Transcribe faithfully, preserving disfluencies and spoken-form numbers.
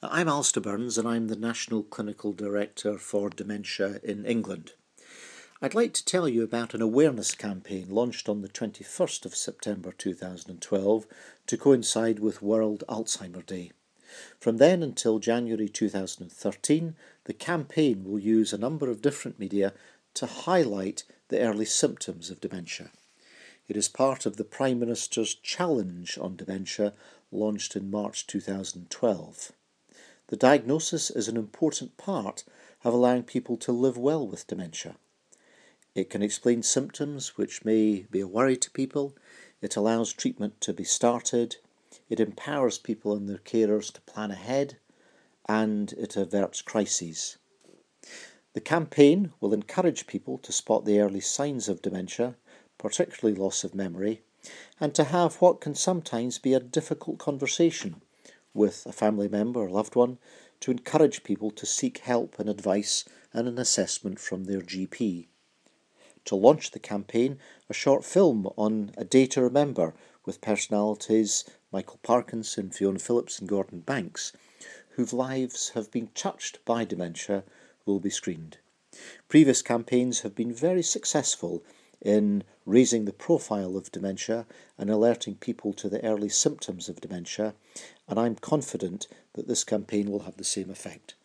I'm Alistair Burns and I'm the National Clinical Director for Dementia in England. I'd like to tell you about an awareness campaign launched on the twenty-first of September two thousand twelve to coincide with World Alzheimer Day. From then until January two thousand thirteen, the campaign will use a number of different media to highlight the early symptoms of dementia. It is part of the Prime Minister's Challenge on Dementia, launched in March two thousand twelve. The diagnosis is an important part of allowing people to live well with dementia. It can explain symptoms which may be a worry to people, it allows treatment to be started, it empowers people and their carers to plan ahead, and it averts crises. The campaign will encourage people to spot the early signs of dementia, particularly loss of memory, and to have what can sometimes be a difficult conversation with a family member or loved one to encourage people to seek help and advice and an assessment from their G P. To launch the campaign, a short film on A Day to Remember with personalities Michael Parkinson, Fiona Phillips and Gordon Banks, whose lives have been touched by dementia, will be screened. Previous campaigns have been very successful in raising the profile of dementia and alerting people to the early symptoms of dementia, and I'm confident that this campaign will have the same effect.